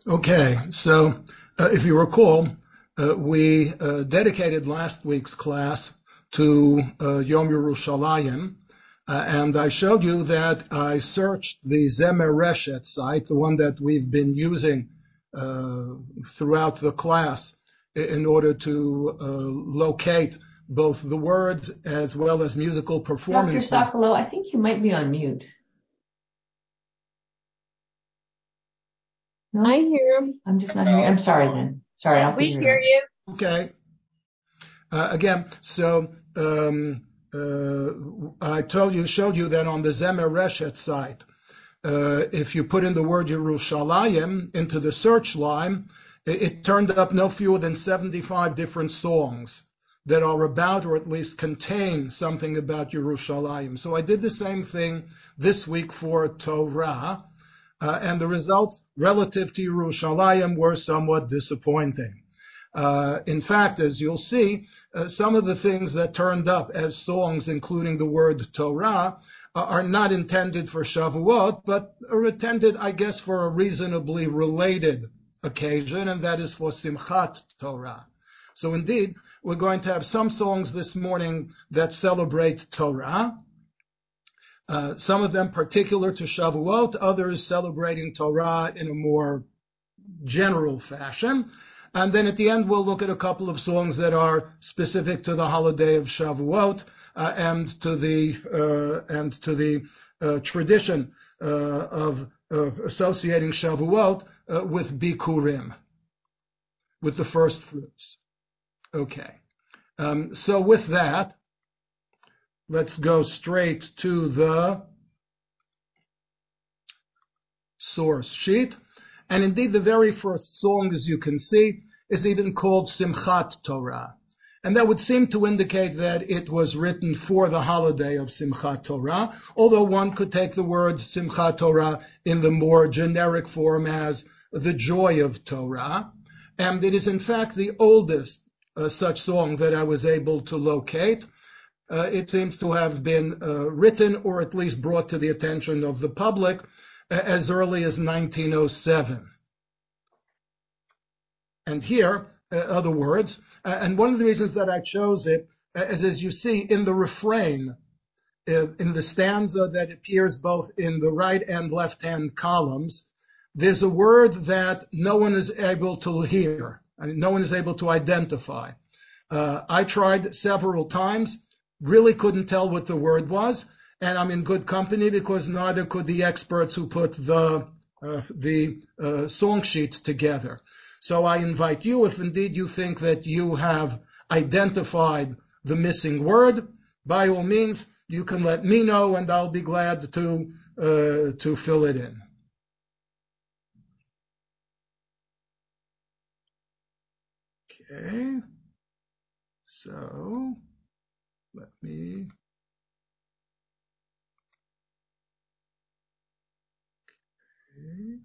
Okay, so if you recall, we dedicated last week's class to Yom Yerushalayim, and I showed you that I searched the Zemer Reshet site, the one that we've been using throughout the class, in order to locate both the words as well as musical performances. Dr. Sokolow, I think you might be on mute. No? I hear him. I'm just not hearing. I'm sorry then. Sorry, I'll We figure it hear out. you. Okay. Again, so I showed you that on the Zemer Reshet site, if you put in the word Yerushalayim into the search line, it turned up no fewer than 75 different songs that are about, or at least contain, something about Yerushalayim. So I did the same thing this week for Torah, and the results relative to Yerushalayim were somewhat disappointing. In fact, as you'll see, some of the things that turned up as songs, including the word Torah, are not intended for Shavuot, but are intended, I guess, for a reasonably related occasion, and that is for Simchat Torah. So indeed, we're going to have some songs this morning that celebrate Torah, some of them particular to Shavuot, others celebrating Torah in a more general fashion. And then at the end, we'll look at a couple of songs that are specific to the holiday of Shavuot and to the tradition of associating Shavuot with Bikurim, with the first fruits. Okay. So with that, let's go straight to the source sheet. And indeed, the very first song, as you can see, is even called Simchat Torah. And that would seem to indicate that it was written for the holiday of Simchat Torah, although one could take the word Simchat Torah in the more generic form as the joy of Torah. And it is in fact the oldest such song that I was able to locate. It seems to have been written or at least brought to the attention of the public as early as 1907. And here, other words, and one of the reasons that I chose it is, as you see in the refrain, in the stanza that appears both in the right and left-hand columns, there's a word that no one is able to hear, and no one is able to identify. I tried several times, really couldn't tell what the word was, and I'm in good company because neither could the experts who put the song sheet together. So I invite you, if indeed you think that you have identified the missing word, by all means, you can let me know, and I'll be glad to fill it in. Okay, so let me. Okay.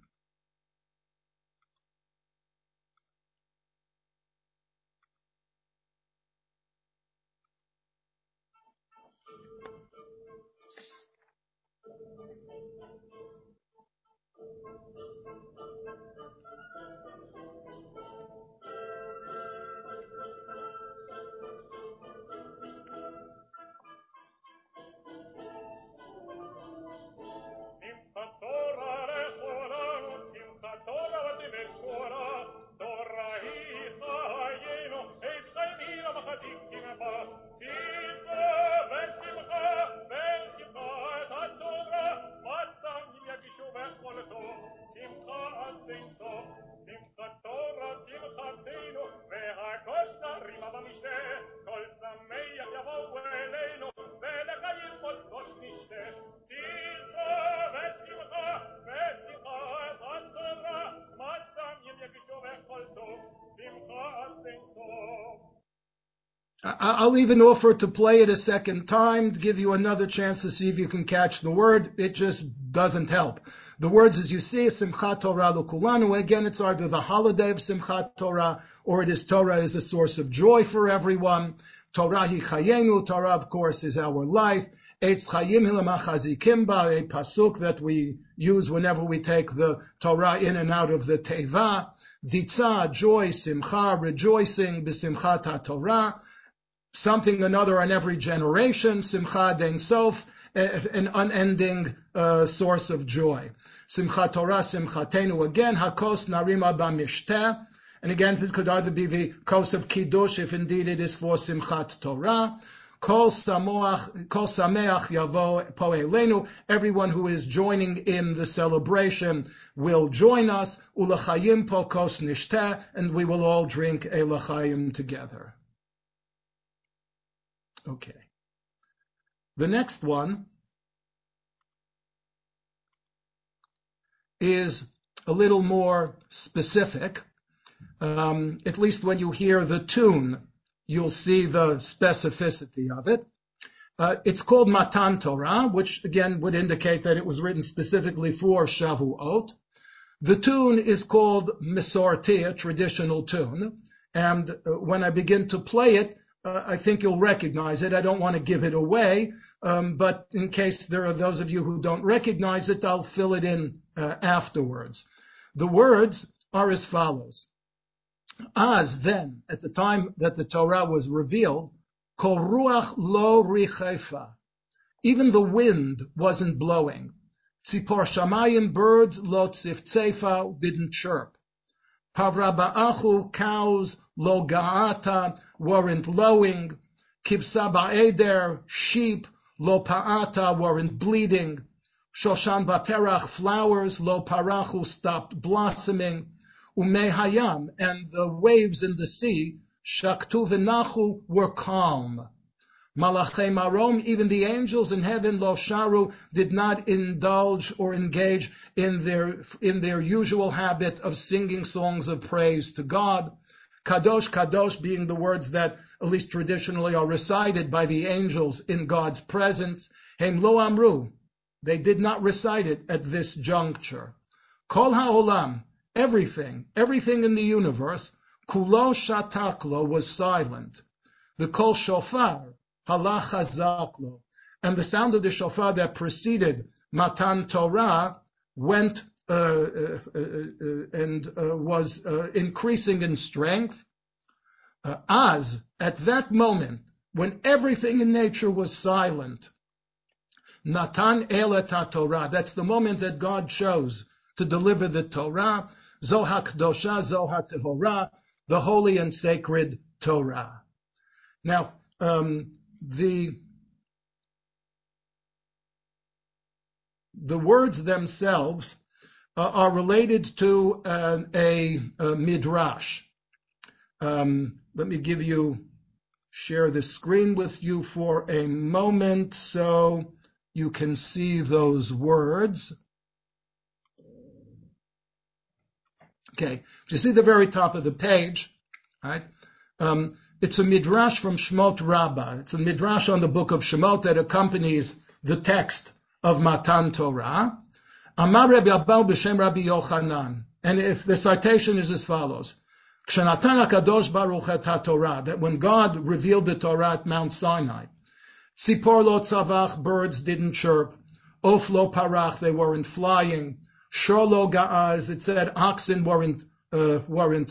I'll even offer to play it a second time to give you another chance to see if you can catch the word. It just doesn't help. The words, as you see, is Simchat Torah L'Kulanu. Again, it's either the holiday of Simchat Torah or it is Torah is a source of joy for everyone. Torah hi chayenu. Torah, of course, is our life. Eitz Chayim Hilamachazikim Ba, a pasuk that we use whenever we take the Torah in and out of the Teva. Ditzah, joy, Simcha, rejoicing, B'Simchat HaTorah. Something another on every generation, Simcha Dein Sof, an unending source of joy. Simchat Torah, Simchatenu again, Hakos Narima B'Mishteh, and again it could either be the kos of Kiddush, if indeed it is for Simchat Torah. Kol Sameach Yavo Po Elenu, everyone who is joining in the celebration will join us. Ulachayim Po Kos Nishteh, and we will all drink a L'chaim together. Okay. The next one is a little more specific. At least when you hear the tune, you'll see the specificity of it. It's called Matan Torah, which again would indicate that it was written specifically for Shavuot. The tune is called Mesorti, a traditional tune. And when I begin to play it, I think you'll recognize it. I don't want to give it away, but in case there are those of you who don't recognize it, I'll fill it in afterwards. The words are as follows. As then, at the time that the Torah was revealed, Kol ruach lo richefa, even the wind wasn't blowing. Tzipor shamayim, birds lo tziftzefa, didn't chirp. Pavra ba'achu, cows lo ga'ata, weren't lowing. Kivsa ba'eder, sheep lo pa'ata, weren't bleeding. Shoshan ba'perach, flowers lo parachu, stopped blossoming. Umei hayam, and the waves in the sea, shaktu v'nachu, were calm. Malachei marom, even the angels in heaven, lo sharu, did not indulge or engage in their usual habit of singing songs of praise to God. Kadosh, kadosh, being the words that, at least traditionally, are recited by the angels in God's presence. Hem lo amru, they did not recite it at this juncture. Kol ha'olam, everything in the universe, kulo shataklo, was silent. The kol shofar, halach hazaklo, and the sound of the shofar that preceded Matan Torah went and was increasing in strength. As at that moment, when everything in nature was silent, Natan elet Torah, that's the moment that God chose to deliver the Torah, Zoha Kedosha, Zoha Tehorah, the holy and sacred Torah. Now, the words themselves are related to a midrash. Let me share the screen with you for a moment so you can see those words. Okay, if you see the very top of the page, right? It's a midrash from Shemot Rabbah. It's a midrash on the book of Shemot that accompanies the text of Matan Torah. Amar Rabbi Abahu b'shem Rabbi Yochanan. And if the citation is as follows. Kshenatan HaKadosh Baruch et HaTorah, that when God revealed the Torah at Mount Sinai, Tzipor lo tzavach, birds didn't chirp. Of lo parach, they weren't flying. Shor lo ga'az, it said oxen weren't lowing.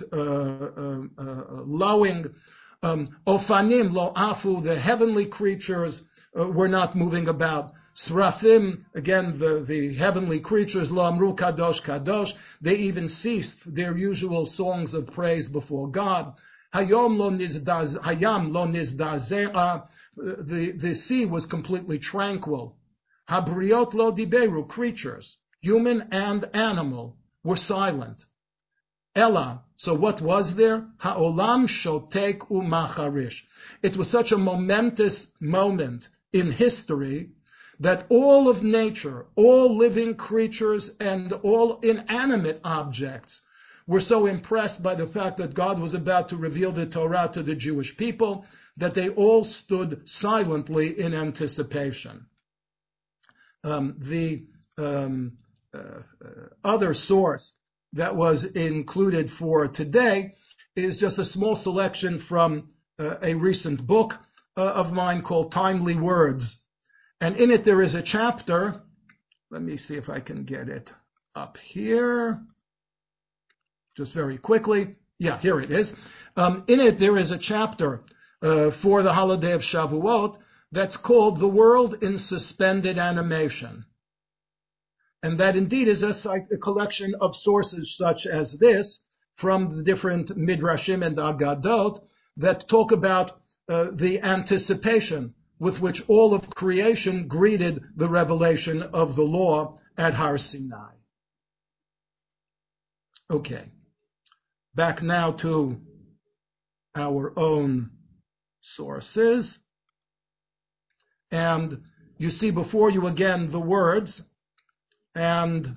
Ofanim lo afu, the heavenly creatures were not moving about. Srafim, again, the heavenly creatures, lo amru kadosh kadosh, they even ceased their usual songs of praise before God. Hayam lo nizdazea, the sea was completely tranquil. Habriot lo diberu, creatures, human and animal, were silent. Ella, so what was there? Ha'olam shotek u'macharish. It was such a momentous moment in history that all of nature, all living creatures, and all inanimate objects were so impressed by the fact that God was about to reveal the Torah to the Jewish people that they all stood silently in anticipation. The other source that was included for today is just a small selection from a recent book of mine called Timely Words. And in it there is a chapter. Let me see if I can get it up here. Just very quickly. Yeah, here it is. In it there is a chapter for the holiday of Shavuot that's called The World in Suspended Animation. And that indeed is a collection of sources such as this from the different Midrashim and Agadot that talk about the anticipation with which all of creation greeted the revelation of the law at Har Sinai. Okay, back now to our own sources. And you see before you again the words, and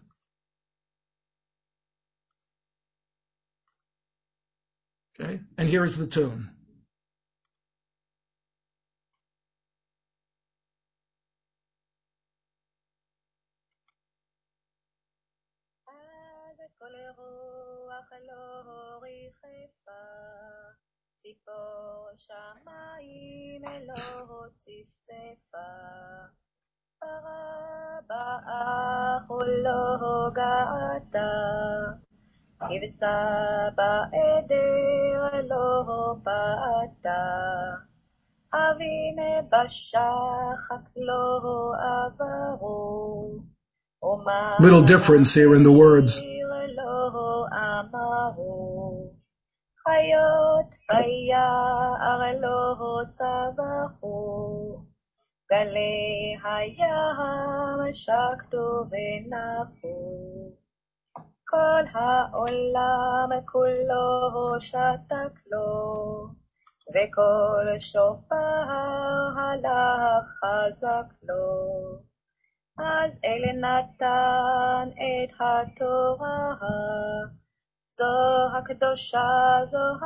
okay, and here's the tune. ציפור שמיים אלוהו צפצפה, פרה באח ולא געתה, כבשה בעדר אלוהו פעתה, אבים בשחק לא עברו. Little difference here in the words. חיות ביער אלוהו צווחו, גלי הים שקטו ונחו, כל העולם כולו שתק לו, וכל שופר הלך חזק לו. אז אל נתן את התורה, זו הקדושה, זו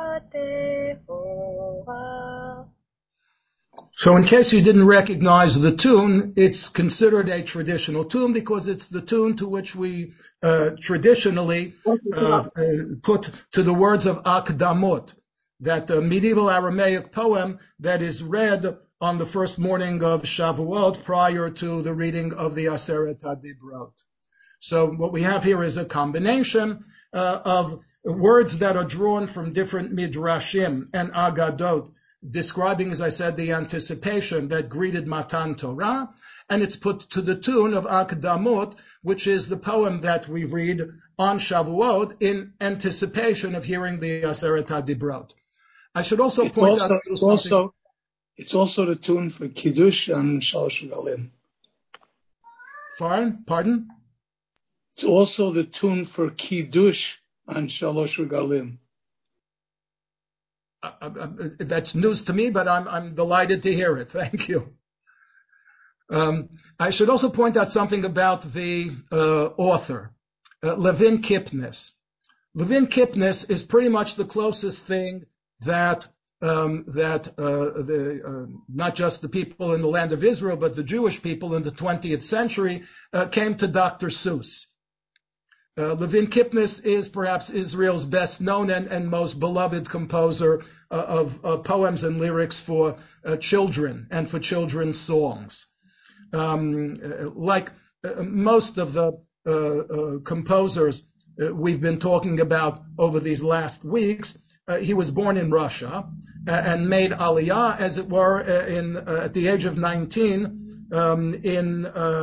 הטהורה. So in case you didn't recognize the tune, it's considered a traditional tune because it's the tune to which we traditionally put to the words of Akdamot, that medieval Aramaic poem that is read on the first morning of Shavuot prior to the reading of the Aseret HaDibrot. So what we have here is a combination of words that are drawn from different Midrashim and Agadot, describing, as I said, the anticipation that greeted Matan Torah, and it's put to the tune of Akdamot, which is the poem that we read on Shavuot in anticipation of hearing the Aseret HaDibrot. I should also point out something. It's also the tune for Kiddush and Shalosh Regalim. Pardon? It's also the tune for Kiddush and Shalosh Regalim. That's news to me, but I'm delighted to hear it. Thank you. I should also point out something about the author, Levin Kipnis. Levin Kipnis is pretty much the closest thing that not just the people in the land of Israel, but the Jewish people in the 20th century came to Dr. Seuss. Levin Kipnis is perhaps Israel's best known and most beloved composer of poems and lyrics for children and for children's songs. Like most of the composers we've been talking about over these last weeks, he was born in Russia and made Aliyah, as it were, at the age of 19 in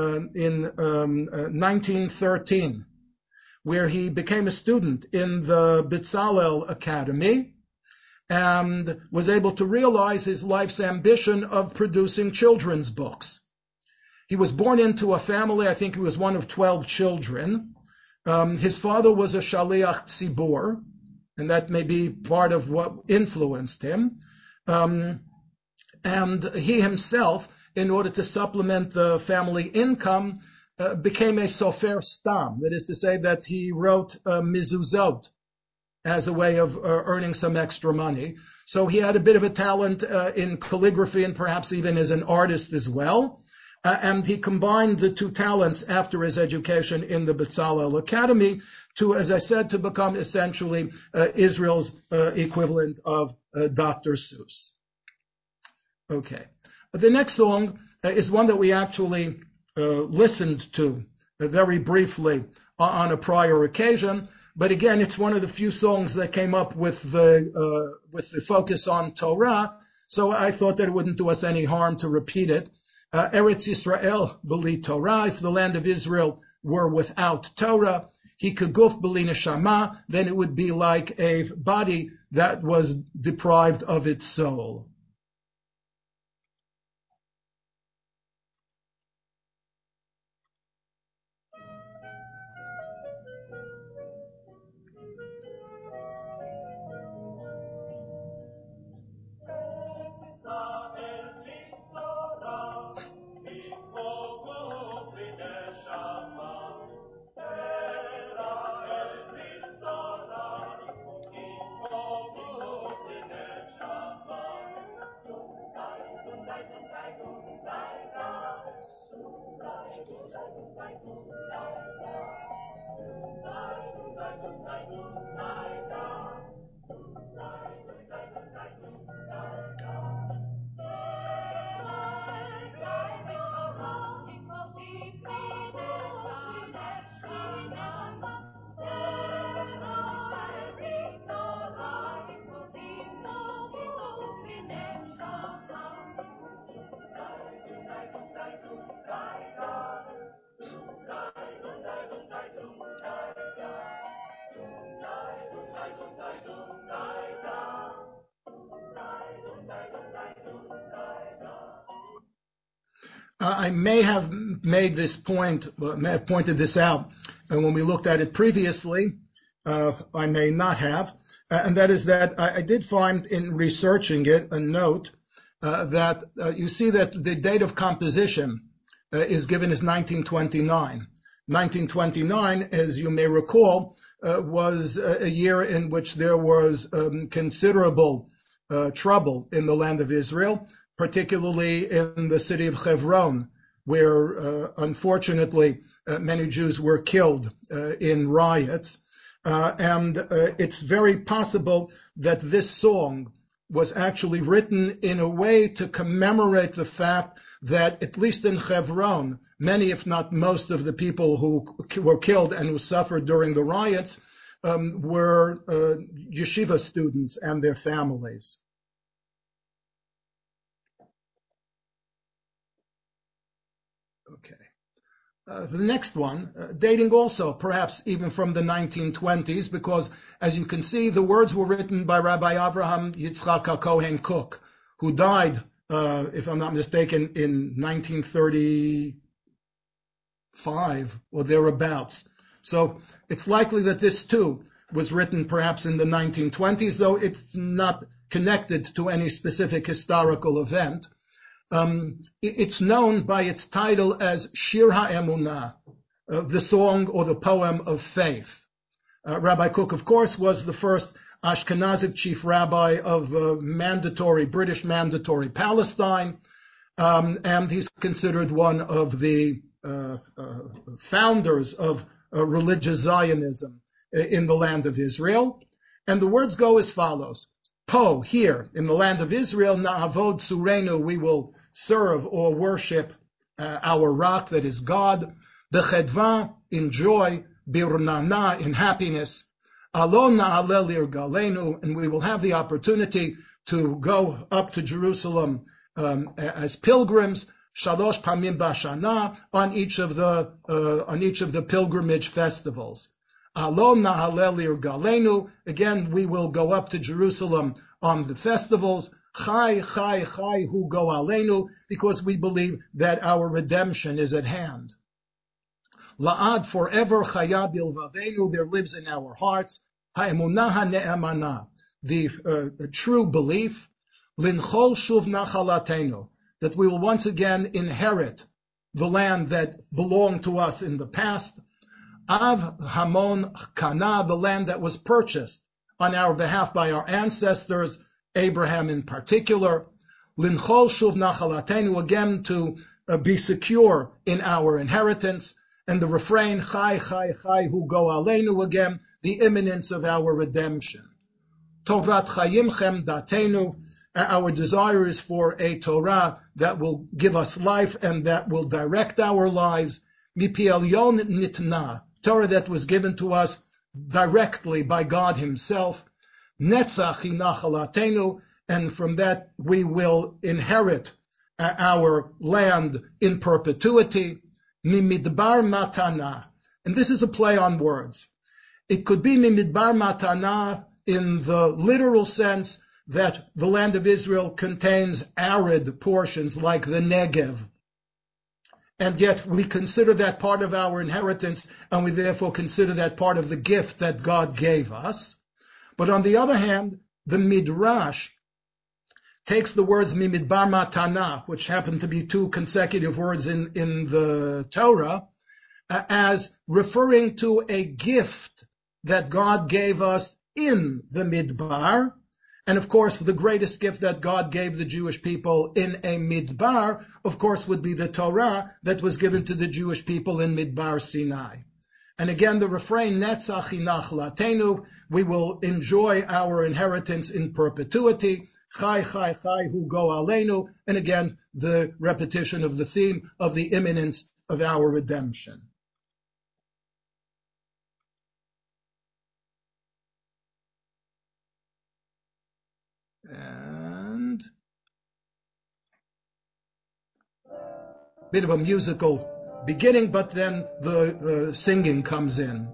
1913, where he became a student in the Bezalel Academy and was able to realize his life's ambition of producing children's books. He was born into a family, I think he was one of 12 children. His father was a Shaliach Tzibur, and that may be part of what influenced him. And he himself, in order to supplement the family income, became a sofer stam. That is to say that he wrote mizuzot as a way of earning some extra money. So he had a bit of a talent in calligraphy and perhaps even as an artist as well. And he combined the two talents after his education in the Bezalel Academy to, as I said, to become essentially Israel's equivalent of Dr. Seuss. Okay. The next song is one that we actually listened to very briefly on a prior occasion. But again, it's one of the few songs that came up with the focus on Torah, so I thought that it wouldn't do us any harm to repeat it. Eretz Yisrael b'li Torah, if the land of Israel were without Torah, Hikaguf b'li neshama, then it would be like a body that was deprived of its soul. I may have made this point, may have pointed this out when we looked at it previously. I may not have, and that is that I did find in researching it a note that you see that the date of composition is given as 1929. 1929, as you may recall, was a year in which there was considerable trouble in the land of Israel, particularly in the city of Hebron, where unfortunately many Jews were killed in riots. And it's very possible that this song was actually written in a way to commemorate the fact that, at least in Hebron, many, if not most, of the people who were killed and who suffered during the riots were yeshiva students and their families. Okay. The next one, dating also perhaps even from the 1920s, because as you can see, the words were written by Rabbi Avraham Yitzchak HaKohen Kook, who died, if I'm not mistaken, in 1935 or thereabouts. So it's likely that this too was written perhaps in the 1920s, though it's not connected to any specific historical event. It's known by its title as Shir HaEmunah, the song or the poem of faith. Rabbi Kook, of course, was the first Ashkenazic chief rabbi of British mandatory Palestine, and he's considered one of the founders of religious Zionism in the land of Israel. And the words go as follows. Po, here, in the land of Israel, Na'avod Surenu, we will serve or worship our rock, that is God. Bechedva, in joy. Birnana, in happiness. Alon Na'alel Irgalenu, and we will have the opportunity to go up to Jerusalem as pilgrims. Shalosh Pamim Bashana, on each of the pilgrimage festivals. Alon Na'alel Irgalenu, again, we will go up to Jerusalem on the festivals. Chai, Chai, Chai, Hu Go Aleinu, because we believe that our redemption is at hand. La'ad, forever, Chaya Bilvavenu, there lives in our hearts. Ha'emunah ha'ne'emana, the true belief. Linchol Shuv Nachalatenu, that we will once again inherit the land that belonged to us in the past. Av Hamon Kana, the land that was purchased on our behalf by our ancestors, Abraham in particular. Linchol Shuv Nachalatenu, again to be secure in our inheritance. And the refrain, Chai, Chai, Chai, Hu Go Aleinu, again, the imminence of our redemption. Torat Chayim Chem Datenu, Our desire is for a Torah that will give us life and that will direct our lives. Mipi Elyon nitna, Torah that was given to us directly by God himself. Netzach hinach, and from that we will inherit our land in perpetuity. Mimidbar matana, and this is a play on words. It could be mimidbar matana in the literal sense that the land of Israel contains arid portions like the Negev, and yet we consider that part of our inheritance, and we therefore consider that part of the gift that God gave us. But on the other hand, the Midrash takes the words mimidbar matana, which happen to be two consecutive words in the Torah, as referring to a gift that God gave us in the Midbar. And of course, the greatest gift that God gave the Jewish people in a Midbar, of course, would be the Torah that was given to the Jewish people in Midbar Sinai. And again, the refrain, Netzach hinach latenu, we will enjoy our inheritance in perpetuity. Chai, chai, chai, hu go aleinu. And again, the repetition of the theme of the imminence of our redemption. And a bit of a musical beginning, but then the singing comes in.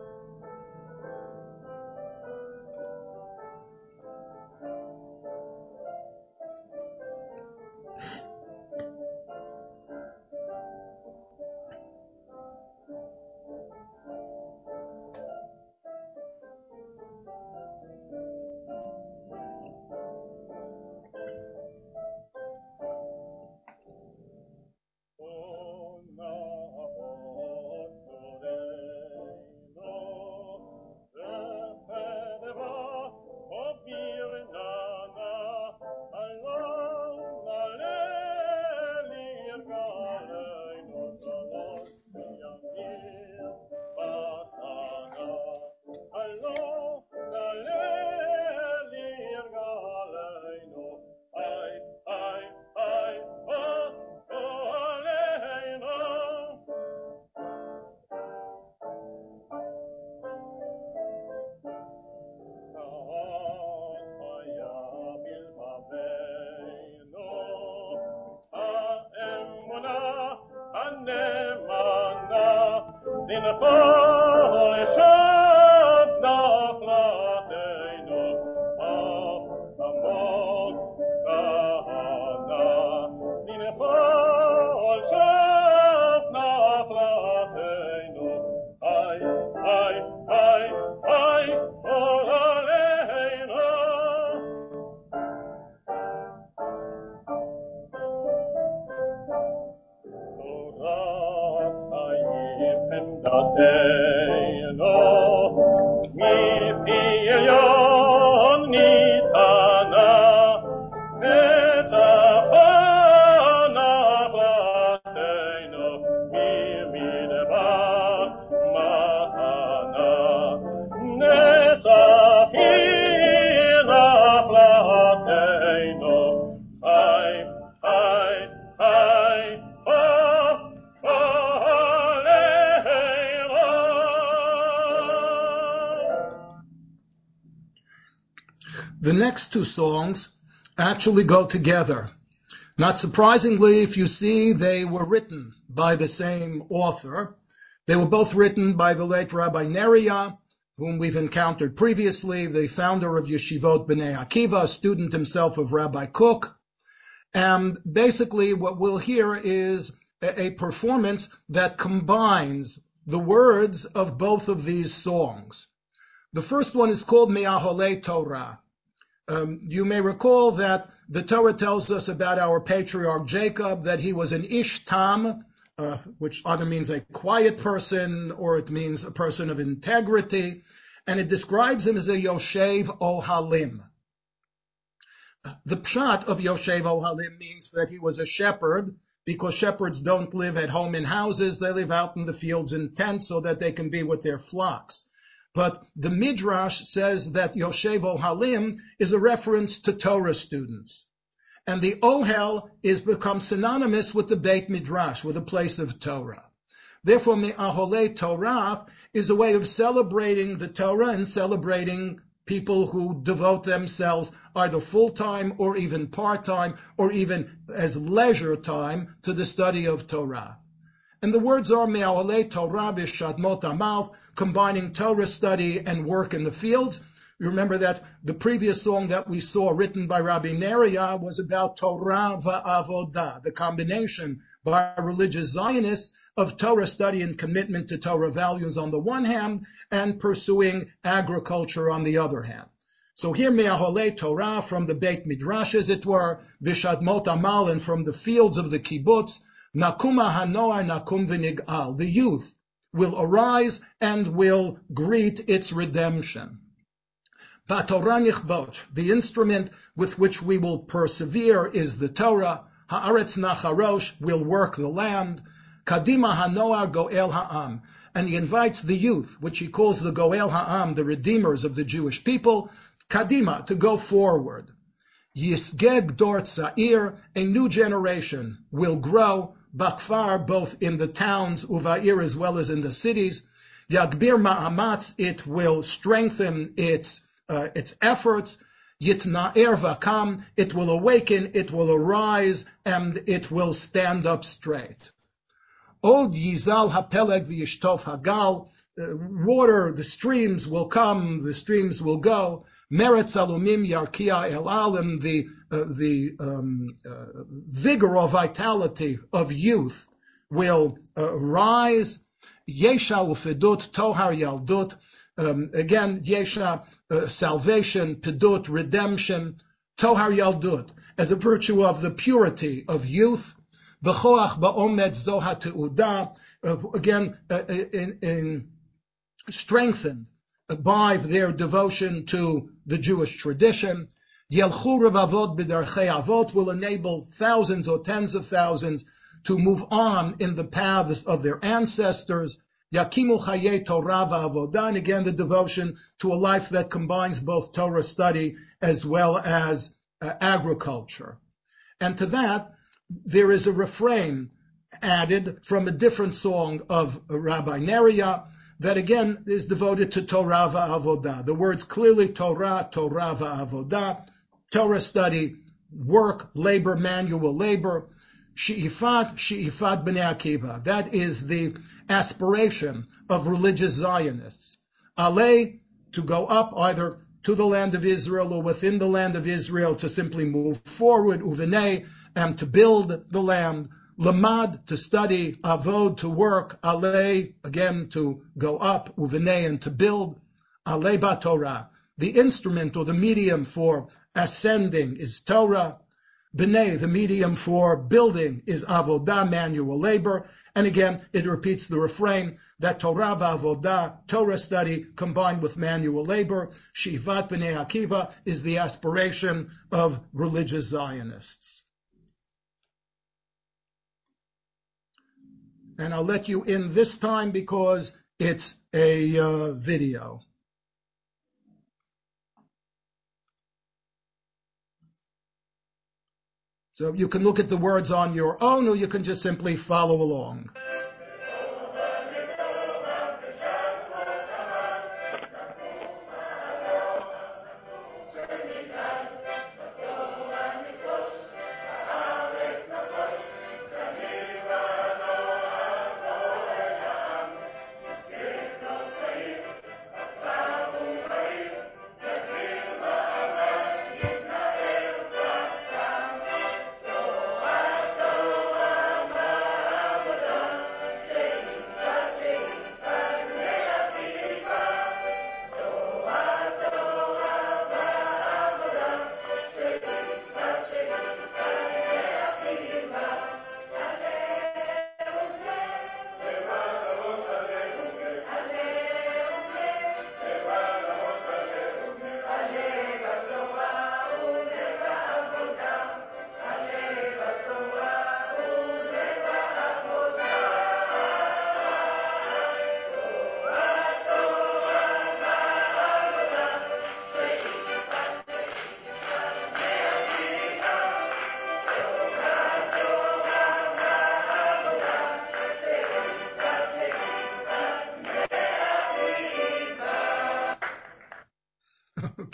The next two songs actually go together. Not surprisingly, if you see, they were written by the same author. They were both written by the late Rabbi Neria, whom we've encountered previously, the founder of Yeshivot B'nai Akiva, a student himself of Rabbi Kook. And basically what we'll hear is a performance that combines the words of both of these songs. The first one is called Me'aholei Torah. You may recall that the Torah tells us about our patriarch Jacob, that he was an Ish Tam, which either means a quiet person or it means a person of integrity, and it describes him as a Yoshev Ohalim. The pshat of Yoshev Ohalim means that he was a shepherd, because shepherds don't live at home in houses, they live out in the fields in tents so that they can be with their flocks. But the Midrash says that Yoshev Ohalim is a reference to Torah students. And the Ohel is become synonymous with the Beit Midrash, with a place of Torah. Therefore, Me'aholei Torah is a way of celebrating the Torah and celebrating people who devote themselves either full-time or even part-time or even as leisure time to the study of Torah. And the words are Me'aholei Torah b'shadmot amal, combining Torah study and work in the fields. You remember that the previous song that we saw written by Rabbi Neria was about Torah va'avodah, the combination by religious Zionists of Torah study and commitment to Torah values on the one hand and pursuing agriculture on the other hand. So here Me'aholei Torah from the Beit Midrash, as it were, B'shadmot amal, and from the fields of the kibbutz, Nakuma hanoah nakum v'nig'al, the youth will arise and will greet its redemption. Ba'torah nichboch, the instrument with which we will persevere is the Torah. Haaretz nacharosh, will work the land. Kadima hanoah goel ha'am, and he invites the youth, which he calls the goel ha'am, the redeemers of the Jewish people, kadima, to go forward. Yisgeg dor tza'ir, a new generation will grow, bakfar, both in the towns, uva'ir, as well as in the cities. Yagbir ma'amatz, it will strengthen its efforts. Yitna'er vakam, it will awaken, it will arise, and it will stand up straight. Od yizal hapeleg v'yishtov hagal, water, the streams will come, the streams will go. Meretz alumim yarkia el alim, the vigor or vitality of youth will rise. Yesha ufedut tohar yaldut, again, Yesha, salvation, pedut, redemption, tohar yaldut, as a virtue of the purity of youth. B'choach ba'omed zoha te'uda, again, strengthened by their devotion to the Jewish tradition. Yelchu revavot b'darchei avot, will enable thousands or tens of thousands to move on in the paths of their ancestors. Yakimu chayei Torah va'avodah, and again the devotion to a life that combines both Torah study as well as agriculture. And to that, there is a refrain added from a different song of Rabbi Neria that again is devoted to Torah va'avodah. The words clearly Torah, Torah va'avodah, Torah study, work, labor, manual labor. She'ifat, she'ifat b'nei Akiva. That is the aspiration of religious Zionists. Alei, to go up either to the land of Israel or within the land of Israel, to simply move forward, uvenei, and to build the land. Lamad, to study. Avod, to work. Alei, again, to go up. Uvenei, and to build. Alei ba'Torah. The instrument or the medium for ascending is Torah. B'nei, the medium for building, is avodah, manual labor. And again, it repeats the refrain that Torah v'avodah, Torah study combined with manual labor, Shivat b'nei Akiva, is the aspiration of religious Zionists. And I'll let you in this time because it's a video. So you can look at the words on your own, or you can just simply follow along.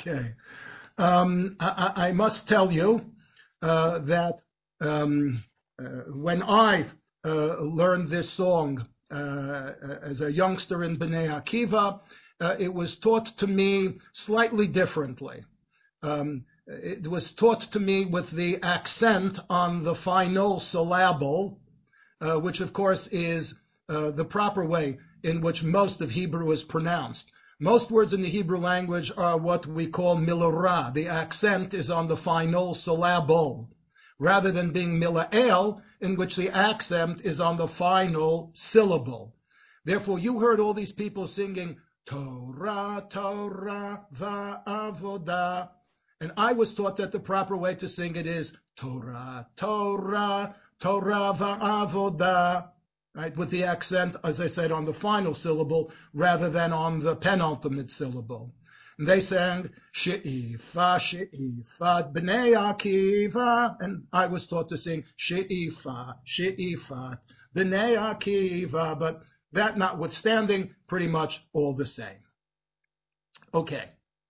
Okay. I must tell you that when I learned this song as a youngster in Bnei Akiva, it was taught to me slightly differently. It was taught to me with the accent on the final syllable, which of course is the proper way in which most of Hebrew is pronounced. Most words in the Hebrew language are what we call milurah. The accent is on the final syllable, rather than being mila'el, in which the accent is on the final syllable. Therefore, you heard all these people singing Torah, Torah, va'avodah. And I was taught that the proper way to sing it is Torah, Torah, Torah, va'avodah. Right, with the accent, as I said, on the final syllable rather than on the penultimate syllable. And they sang She'ifa, She'ifat, Bnei Akiva, and I was taught to sing She'ifa, She'ifat, Bnei Akiva, but that notwithstanding, pretty much all the same. Okay.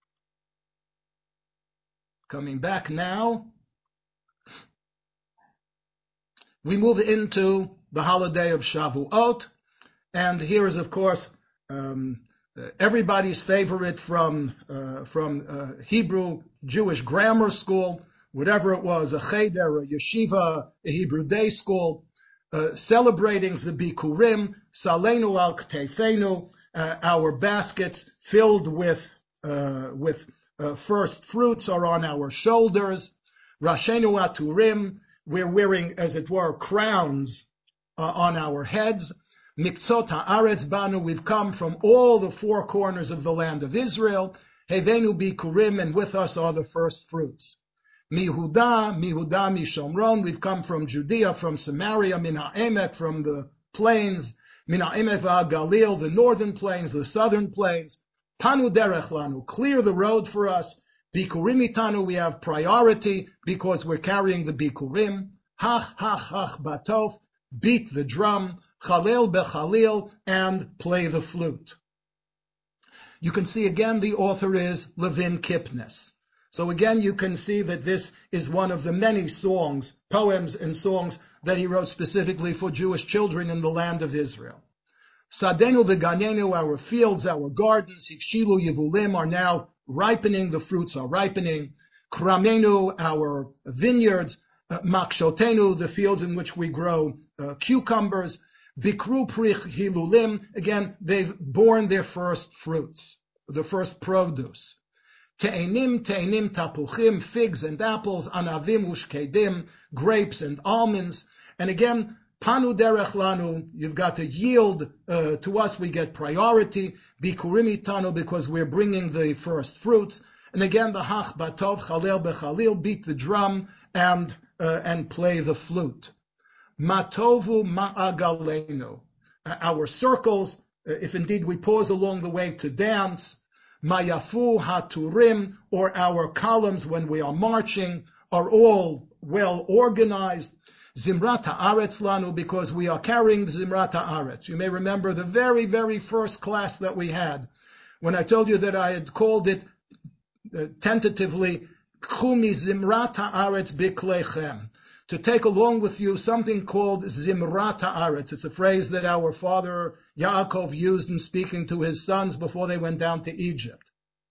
Coming back now, we move into the holiday of Shavuot, and here is, of course, everybody's favorite from Hebrew Jewish grammar school, whatever it was, a cheder, a yeshiva, a Hebrew day school, celebrating the Bikurim, Salenu al Ktefenu, our baskets filled with first fruits are on our shoulders. Rashenu Aturim, we're wearing, as it were, crowns on our heads. Miktzot ha'aretz banu, we've come from all the four corners of the land of Israel. Hevenu bikurim, and with us are the first fruits. Mihuda, mishomron, we've come from Judea, from Samaria, min ha'emek, from the plains, min ha'emek va'galil, the northern plains, the southern plains. Panu derech lanu, clear the road for us. Bikurim itanu, we have priority because we're carrying the bikurim. Hach, hach, hach, batof, beat the drum, chalel bechalil, and play the flute. You can see again the author is Levin Kipnis. So again you can see that this is one of the many songs, poems and songs that he wrote specifically for Jewish children in the land of Israel. Sadenu v'ganenu, our fields, our gardens, hivshilu yevulim, are now ripening, the fruits are ripening. Kramenu, our vineyards, makshotenu, the fields in which we grow cucumbers. Bikru prich hilulim, again, they've borne their first fruits, the first produce. Te'enim tapuchim, figs and apples, anavim ushkedim, grapes and almonds. And again, panu derech lanu, you've got to yield to us, we get priority. Bikurim itanu, because we're bringing the first fruits. And again, the hach batov, chalel bechalil, beat the drum and play the flute. Matovu ma'agalenu, our circles, if indeed we pause along the way to dance. Mayafu haturim, or our columns when we are marching, are all well organized. Zimrat ha'aretz lanu, because we are carrying Zimrat ha'aretz. You may remember the very, very first class that we had, when I told you that I had called it tentatively Chumi Zimrat ha'aretz biklechem, to take along with you something called Zimrat ha'aretz. It's a phrase that our father Yaakov used in speaking to his sons before they went down to Egypt.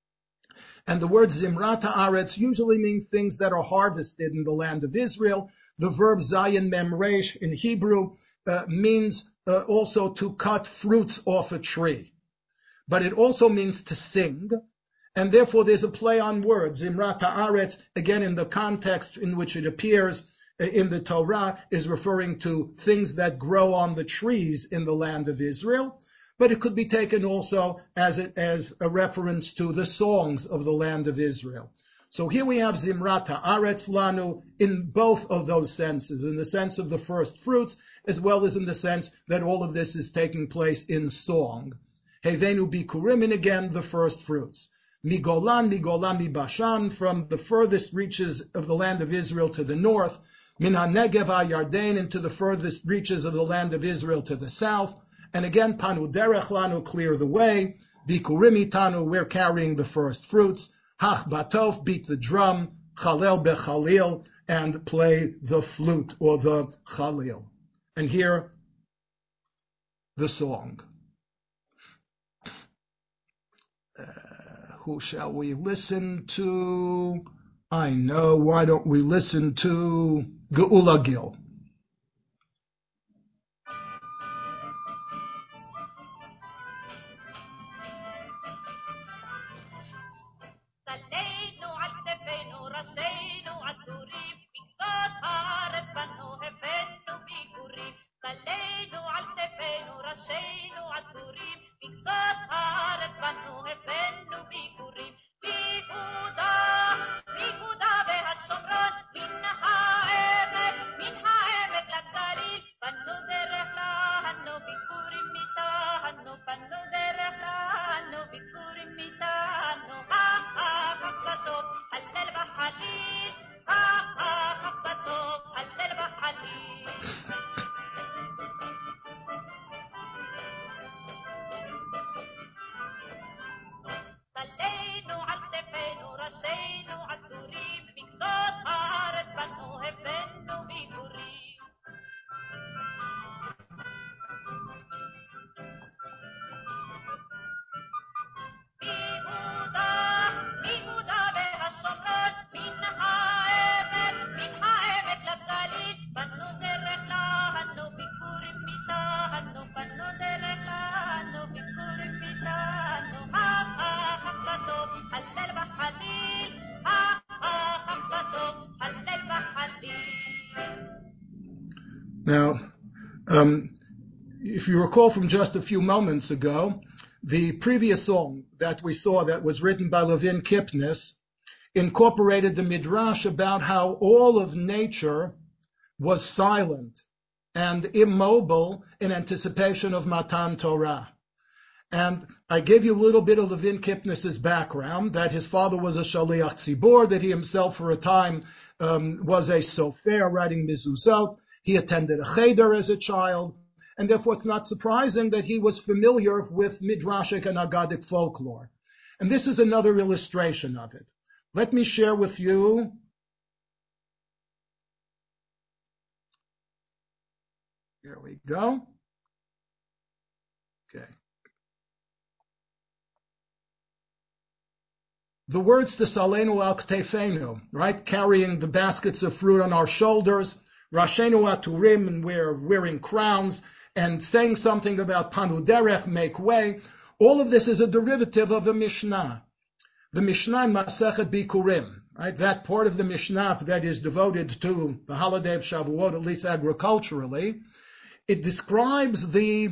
And the word Zimrat ha'aretz usually means things that are harvested in the land of Israel. The verb zayin mem resh in Hebrew means also to cut fruits off a tree. But it also means to sing. And therefore there's a play on words. Zimrat ha'aretz, again in the context in which it appears in the Torah, is referring to things that grow on the trees in the land of Israel, but it could be taken also as a reference to the songs of the land of Israel. So here we have Zimrat ha'aretz lanu in both of those senses, in the sense of the first fruits, as well as in the sense that all of this is taking place in song. Hevenu bikurim, and again the first fruits. Migolan, mibashan, from the furthest reaches of the land of Israel to the north. Min ha'negev ha'yarden, into the furthest reaches of the land of Israel to the south. And again, panu derech lanu, clear the way. Bikurim itanu, we're carrying the first fruits. Hach batov, beat the drum, chalel bechalil, and play the flute or the chalil. And here, the song. Who shall we listen to? I know, why don't we listen to Geula Gil? Now, if you recall from just a few moments ago, the previous song that we saw that was written by Levin Kipnis incorporated the midrash about how all of nature was silent and immobile in anticipation of Matan Torah. And I gave you a little bit of Levin Kipnis's background, that his father was a Shaliach Tzibor, that he himself for a time was a sofer writing mezuzot. He attended a cheder as a child, and therefore it's not surprising that he was familiar with midrashic and Agadic folklore. And this is another illustration of it. Let me share with you here we go. Okay. The words to Salenu al Ktefenu, right? Carrying the baskets of fruit on our shoulders. Rashenu Aturim, and we're wearing crowns, and saying something about Panu Derech, make way. All of this is a derivative of a Mishnah. The Mishnah in Masechet Bikurim, right? That part of the Mishnah that is devoted to the holiday of Shavuot, at least agriculturally, it describes the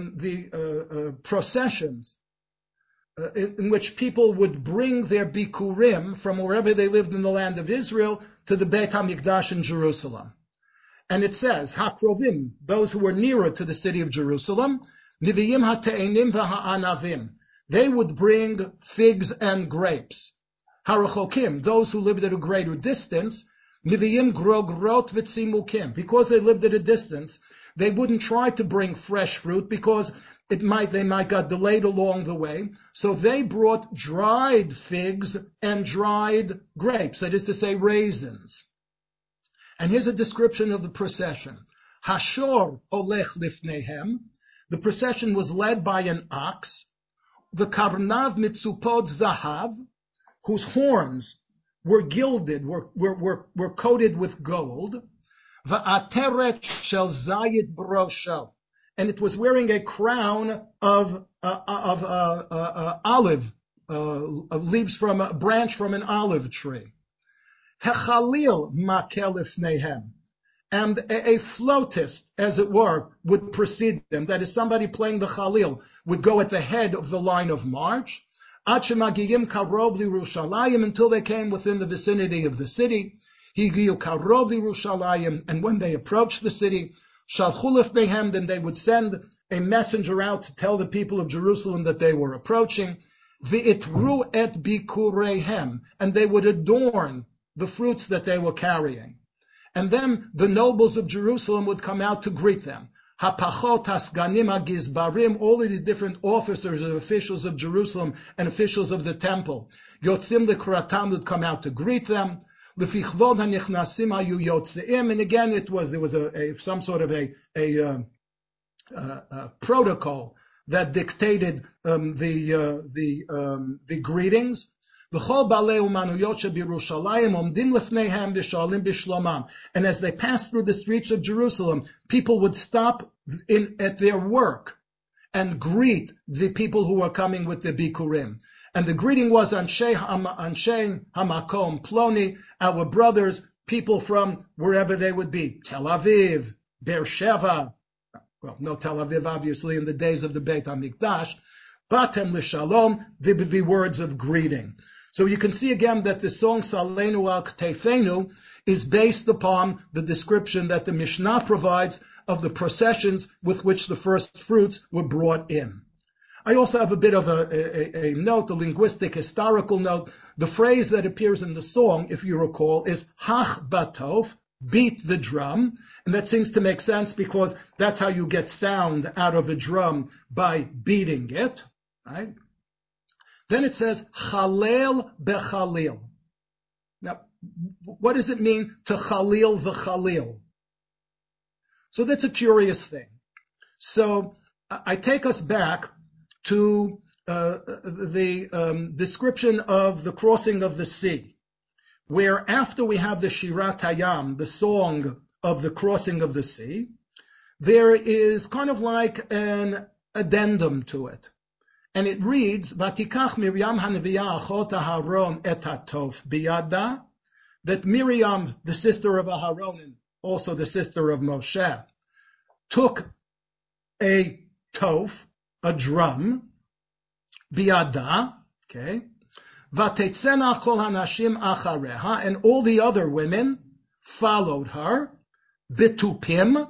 processions in which people would bring their Bikurim from wherever they lived in the land of Israel to the Beit HaMikdash in Jerusalem. And it says, Hakrovim, those who were nearer to the city of Jerusalem, Niviyim ha'te'enim v'ha'anavim, they would bring figs and grapes. Harachokim, those who lived at a greater distance, Niviyim grogrot v'tzimukim, because they lived at a distance, they wouldn't try to bring fresh fruit because they might get delayed along the way. So they brought dried figs and dried grapes, that is to say, raisins. And here's a description of the procession. Hashor olech lifnehem. The procession was led by an ox. The karnav mitzupot zahav, whose horns were gilded, were coated with gold. Va'ateret shel zayit brosho, and it was wearing a crown of olive leaves from a branch from an olive tree. Hechalil makel lifneihem, and a flautist, as it were, would precede them. That is, somebody playing the chalil would go at the head of the line of march. Ad shemagiyim karov liRushalayim, until they came within the vicinity of the city. Higiyu karov liRushalayim, and when they approached the city, shalchu lifneihem, then they would send a messenger out to tell the people of Jerusalem that they were approaching. V'itru et bikureihem, and they would adorn the fruits that they were carrying. And then the nobles of Jerusalem would come out to greet them. Hapachot, Hasganim, Hagizbarim, all of these different officers and officials of Jerusalem and officials of the temple. Yotzim L'Kratam would come out to greet them. L'fichvod hanichnasim hayu yotzeim, and again there was some sort of a protocol that dictated the greetings. And as they passed through the streets of Jerusalem, people would stop at their work and greet the people who were coming with the Bikurim. And the greeting was Anshe Hamakom Ploni, our brothers, people from wherever they would be, Tel Aviv, Beersheva, well, no Tel Aviv, obviously, in the days of the Beit HaMikdash, Batem L'Shalom, there would be words of greeting. So you can see again that the song Salenu Al Ktefenu is based upon the description that the Mishnah provides of the processions with which the first fruits were brought in. I also have a bit of a note, a linguistic, historical note. The phrase that appears in the song, if you recall, is Hach Batov, beat the drum. And that seems to make sense because that's how you get sound out of a drum, by beating it, right? Then it says, Chalel bechalil. Now, what does it mean to Chalil the Chalil? So that's a curious thing. So I take us back to the description of the crossing of the sea, where after we have the Shirat Hayam, the song of the crossing of the sea, there is kind of like an addendum to it. And it reads, Vatikach Miriam Hanaviyah Achot Aharon et Hatof biyada, that Miriam, the sister of Aharon, and also the sister of Moshe, took a tof, a drum, biyada, okay, Vatetzena Chol Hanashim Achareha, and all the other women followed her, bitupim,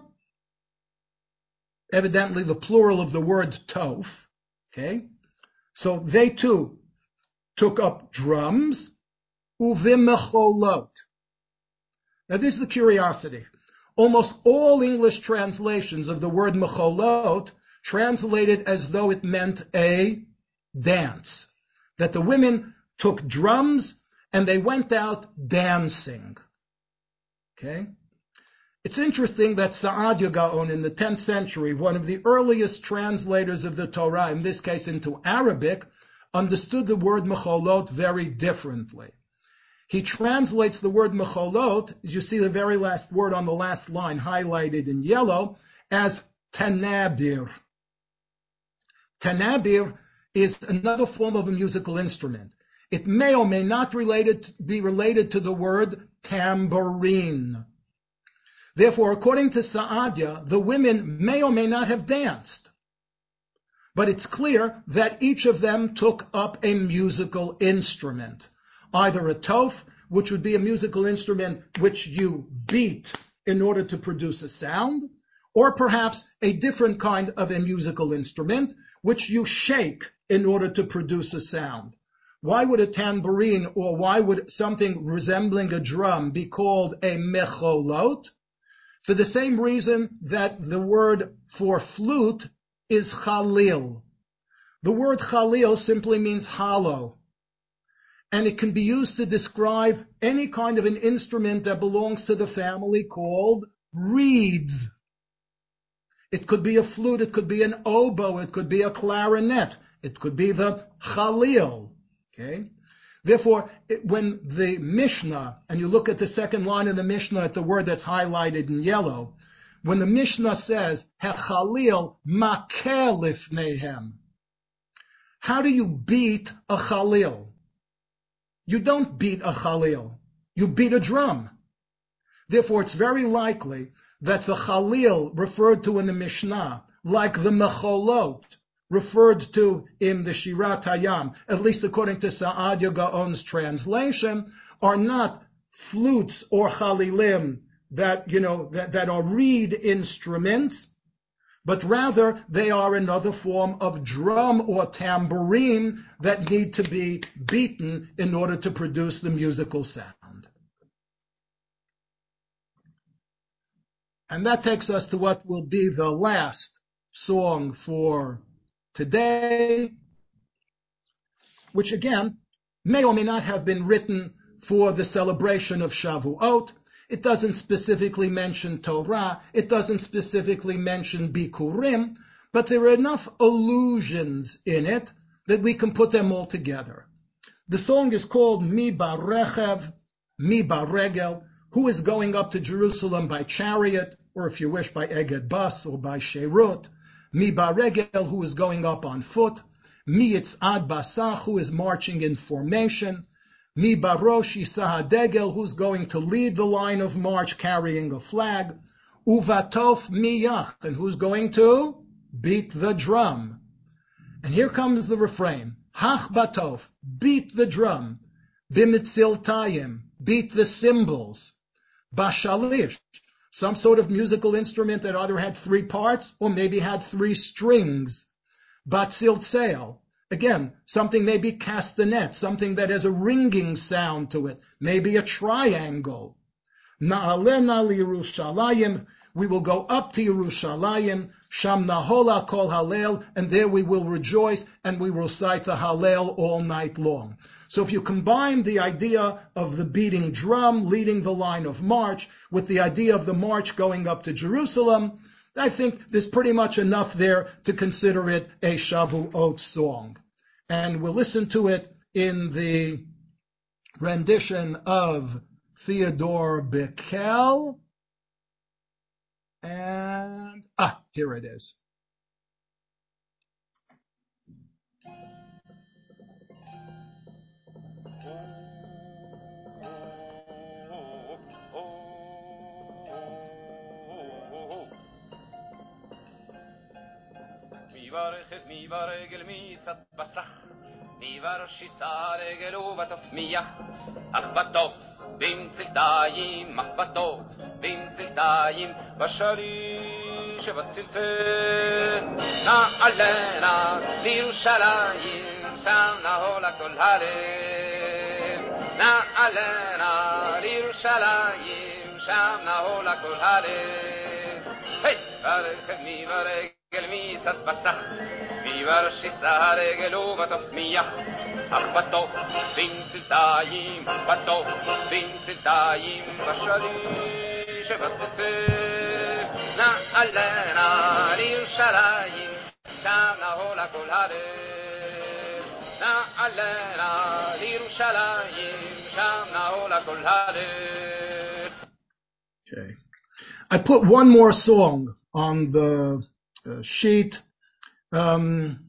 evidently the plural of the word tof, okay. So they too took up drums, uvimecholot. Now this is the curiosity. Almost all English translations of the word mecholot translate it as though it meant a dance. That the women took drums and they went out dancing. Okay? It's interesting that Saadia Gaon in the 10th century, one of the earliest translators of the Torah, in this case into Arabic, understood the word mecholot very differently. He translates the word mecholot, as you see the very last word on the last line highlighted in yellow, as tanabir. Tanabir is another form of a musical instrument. It may or may not be related to the word tambourine. Therefore, according to Saadia, the women may or may not have danced. But it's clear that each of them took up a musical instrument. Either a tof, which would be a musical instrument which you beat in order to produce a sound, or perhaps a different kind of a musical instrument which you shake in order to produce a sound. Why would a tambourine or why would something resembling a drum be called a mecholot? For the same reason that the word for flute is chalil. The word chalil simply means hollow. And it can be used to describe any kind of an instrument that belongs to the family called reeds. It could be a flute, it could be an oboe, it could be a clarinet, it could be the chalil. Okay? Therefore, when the Mishnah, and you look at the second line of the Mishnah at the word that's highlighted in yellow, when the Mishnah says, Hechalil makeh lifneihem, how do you beat a chalil? You don't beat a chalil, you beat a drum. Therefore, it's very likely that the chalil referred to in the Mishnah, like the mecholot, referred to in the Shirat Hayam, at least according to Saadia Gaon's translation, are not flutes or chalilim that are reed instruments, but rather they are another form of drum or tambourine that need to be beaten in order to produce the musical sound. And that takes us to what will be the last song for today, which again may or may not have been written for the celebration of Shavuot. It doesn't specifically mention Torah. It doesn't specifically mention Bikurim, but there are enough allusions in it that we can put them all together. The song is called Mi Barechev, Mi Baregel, who is going up to Jerusalem by chariot, or if you wish, by Eged Bus or by Sherut. Mi Baregel, who is going up on foot. Mi Yitzad Basach, who is marching in formation. Mi Barosh Yisah Degel, who's going to lead the line of march carrying a flag. Uvatof Miyach, and who's going to beat the drum. And here comes the refrain. Hach Batof, beat the drum. Bimitziltayim, beat the cymbals. Bashalish, some sort of musical instrument that either had 3 parts or maybe had 3 strings. Batziltseil, again, something maybe castanet, something that has a ringing sound to it, maybe a triangle. Na'alena liYerushalayim, we will go up to Yerushalayim, Sham nahola kol Hallel, and there we will rejoice and we will recite the Hallel all night long. So if you combine the idea of the beating drum leading the line of march with the idea of the march going up to Jerusalem, I think there's pretty much enough there to consider it a Shavuot song. And we'll listen to it in the rendition of Theodore Bickel. And, here it is. Mi baregel mi tzat basach, mi var shisa regel uvatof miyach, ach batof bim tziltayim, ach batof bim tziltayim, bashali shevat tziltzel, na alena liYerushalayim, sham nahola kol halev, na alena liYerushalayim, sham nahola kol halev. Hey, baregel mi baregel mi tzat basach, mi var shisa regel uvatof miyach, ach batof bin tziltayim, batof bin tziltayim, bashali shevat tziltzel, na alena liYerushalayim, sham nahola kol halev, na alena liYerushalayim, sham nahola kol halev. Okay. I put one more song on the sheet. And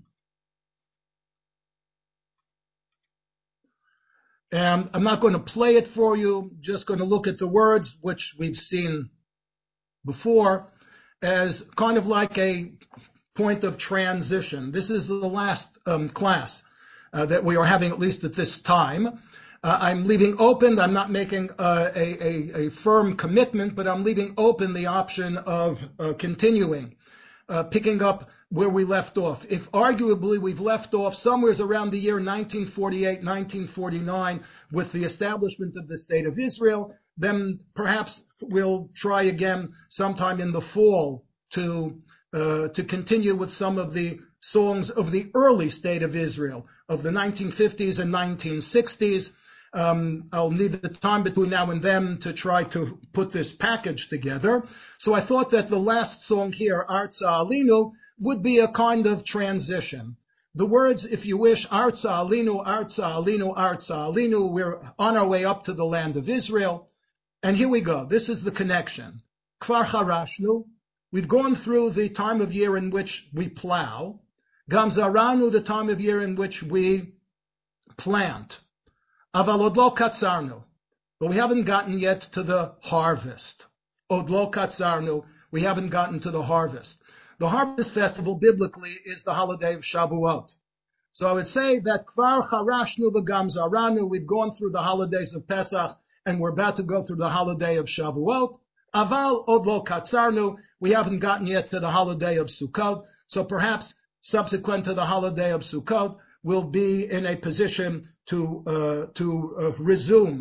I'm not going to play it for you, just going to look at the words, which we've seen before, as kind of like a point of transition. This is the last class that we are having, at least at this time. I'm leaving open, I'm not making a firm commitment, but I'm leaving open the option of continuing, picking up where we left off. If arguably we've left off somewhere around the year 1948, 1949, with the establishment of the State of Israel, then perhaps we'll try again sometime in the fall to continue with some of the songs of the early State of Israel, of the 1950s and 1960s. I'll need the time between now and then to try to put this package together. So I thought that the last song here, Artza Alinu, would be a kind of transition. The words, if you wish, Artza Alinu, Artza Alinu, Artza Alinu, we're on our way up to the land of Israel. And here we go. This is the connection. Kfar Charashnu, we've gone through the time of year in which we plow. Gam Zaranu, the time of year in which we plant. Aval Odlo Katzarnu, but we haven't gotten yet to the harvest. Odlo Katzarnu, we haven't gotten to the harvest. The harvest festival biblically is the holiday of Shavuot. So I would say that Kfar Charashnu v'Gam Zaranu, we've gone through the holidays of Pesach and we're about to go through the holiday of Shavuot. Aval Odlo Katzarnu, we haven't gotten yet to the holiday of Sukkot. So perhaps subsequent to the holiday of Sukkot, we'll be in a position to resume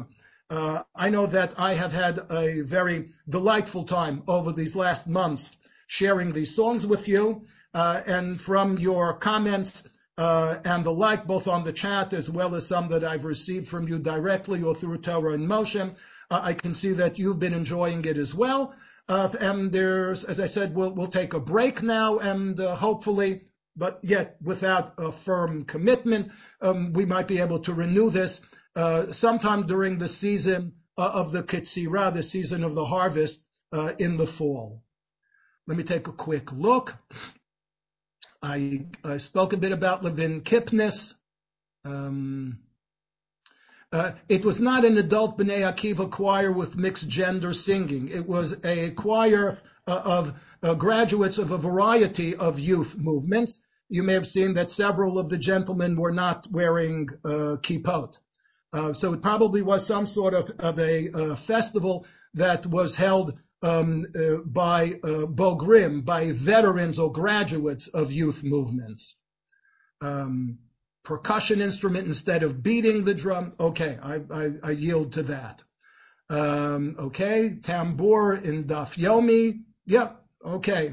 I know that I have had a very delightful time over these last months sharing these songs with you, and from your comments and the like, both on the chat as well as some that I've received from you directly or through Torah in Motion, I can see that you've been enjoying it as well. And there's, as I said, we'll take a break now, and hopefully, but yet without a firm commitment, we might be able to renew this sometime during the season of the Ketzirah, the season of the harvest in the fall. Let me take a quick look. I spoke a bit about Levin Kipnis. It was not an adult Bnei Akiva choir with mixed gender singing. It was a choir of graduates of a variety of youth movements. You may have seen that several of the gentlemen were not wearing kippot. So it probably was some sort of a festival that was held by Bogrim, by veterans or graduates of youth movements. Percussion instrument instead of beating the drum. Okay, I yield to that. Okay, tambour in Daf Yomi. Yep, okay.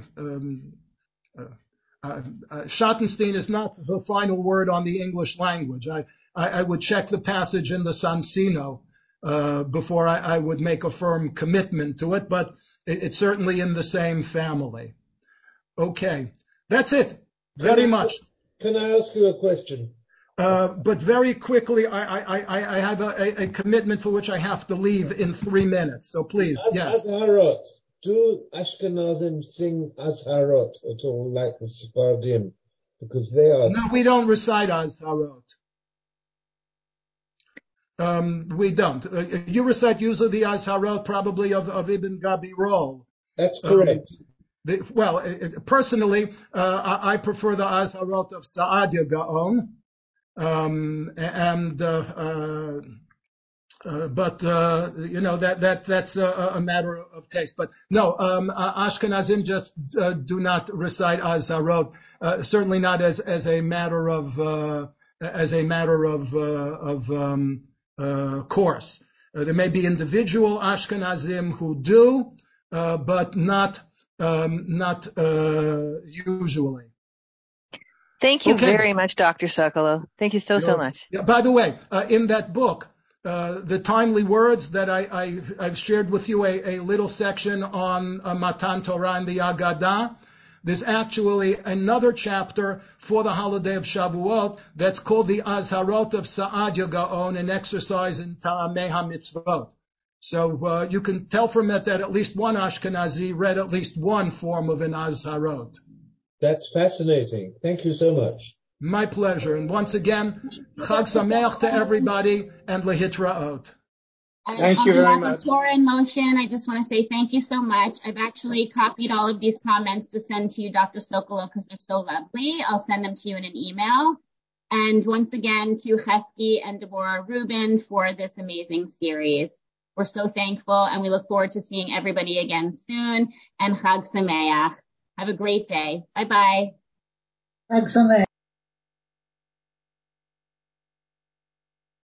Schottenstein is not the final word on the English language. I would check the passage in the Sansino before I would make a firm commitment to it, but it's certainly in the same family. Okay, that's it. Very much. Can I ask you a question? But very quickly, I have a commitment for which I have to leave in 3 minutes. So please, yes. Azharot. Do Ashkenazim sing Azharot at all, like the Sephardim? Because they are... No, we don't recite Azharot. We don't. You recite usually the Azharot probably of Ibn Gabirol. That's correct. Personally, I prefer the Azharot of Saadia Gaon. But that's a matter of taste. But no, Ashkenazim just do not recite Azharot. Certainly not as a matter of course. There may be individual Ashkenazim who do, but not usually. Thank you very much, Dr. Sokolow. Thank you so much. Yeah, by the way, in that book, the timely words that I've shared with you, a little section on Matan Torah and the Agadah. There's actually another chapter for the holiday of Shavuot that's called the Azharot of Saadia Gaon, an exercise in Ta'amei HaMitzvot. So you can tell from it that at least one Ashkenazi read at least one form of an Azharot. That's fascinating. Thank you so much. My pleasure. And once again, Chag Sameach to everybody and Lehitraot. Thank you very much. Torah in Motion, I just want to say thank you so much. I've actually copied all of these comments to send to you, Dr. Sokolow, because they're so lovely. I'll send them to you in an email. And once again, to Chesky and Deborah Rubin for this amazing series. We're so thankful, and we look forward to seeing everybody again soon. And Chag Sameach. Have a great day. Bye-bye. Chag Sameach.